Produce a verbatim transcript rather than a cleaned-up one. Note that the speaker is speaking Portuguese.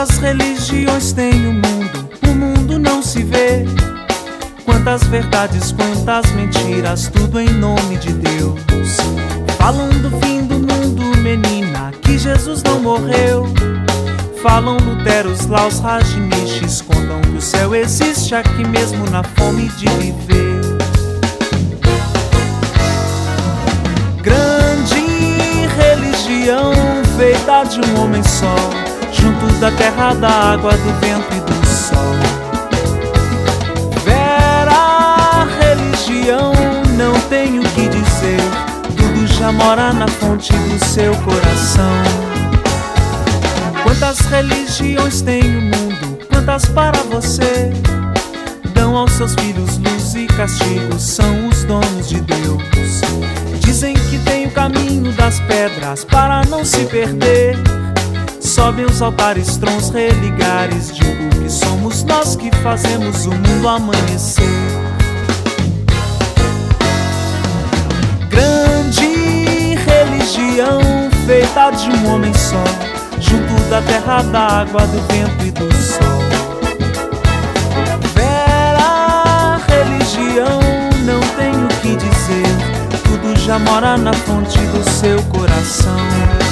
Quantas religiões tem o mundo, o mundo não se vê. Quantas verdades, quantas mentiras, tudo em nome de Deus. Falam do fim do mundo, menina, que Jesus não morreu. Falam Luteros, Laus, Rajneeshis, contam que o céu existe aqui mesmo na fome de viver. Grande religião feita de um homem só, junto da terra, da água, do vento e do sol. Vera religião, não tenho o que dizer, tudo já mora na fonte do seu coração. Quantas religiões tem o mundo, quantas para você? Dão aos seus filhos luz e castigo, são os donos de Deus. Dizem que tem o caminho das pedras para não se perder. Sobem os altares, trons, religares, digo que somos nós que fazemos o mundo amanhecer. Grande religião feita de um homem só, junto da terra, da água, do vento e do sol. Vera religião, não tenho o que dizer, tudo já mora na fonte do seu coração.